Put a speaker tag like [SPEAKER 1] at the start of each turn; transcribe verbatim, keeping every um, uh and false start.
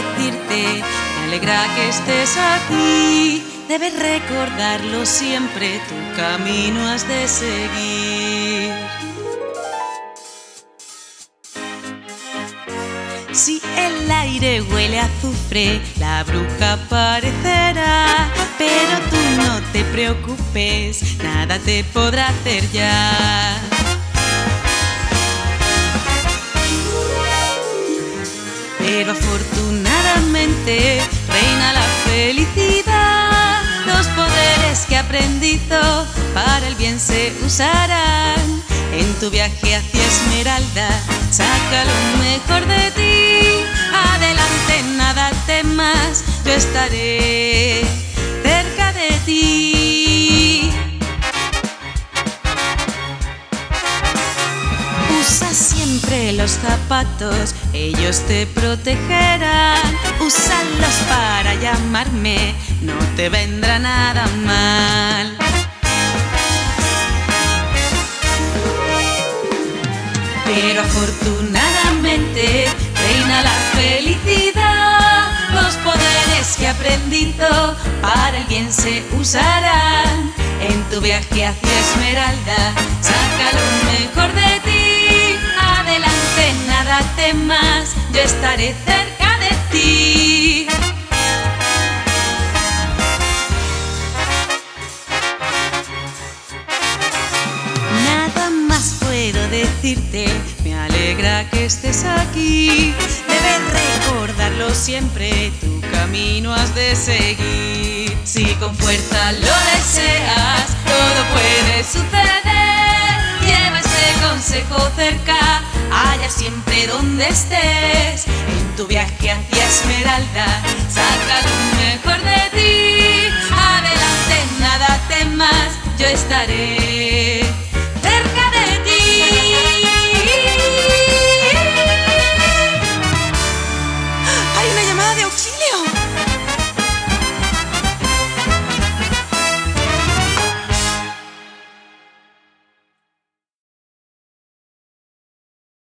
[SPEAKER 1] decirte, me alegra que estés aquí. Debes recordarlo siempre, tu camino has de seguir. Si el aire huele a azufre, la bruja aparecerá. Pero tú no te preocupes, nada te podrá hacer ya. Pero afortunadamente reina la felicidad. Los poderes que he aprendido para el bien se usarán. En tu viaje hacia Esmeralda, saca lo mejor de ti. Adelante, nada temas, yo estaré cerca de ti. Usa siempre los zapatos, ellos te protegerán. Úsalos para llamarme, no te vendrá nada mal. Pero afortunadamente reina la felicidad. Los poderes que he aprendido para el bien se usarán. En tu viaje hacia Esmeralda, saca lo mejor de ti. Adelante, nada temas, yo estaré cerca de ti. Nada más puedo decirte, me alegra que estés aquí. Debes recordarlo siempre, tu camino has de seguir. Si con fuerza lo deseas, todo puede suceder. Lleva este consejo cerca, allá siempre donde estés. En tu viaje hacia Esmeralda, saca lo mejor de ti. Adelante, nada temas, yo estaré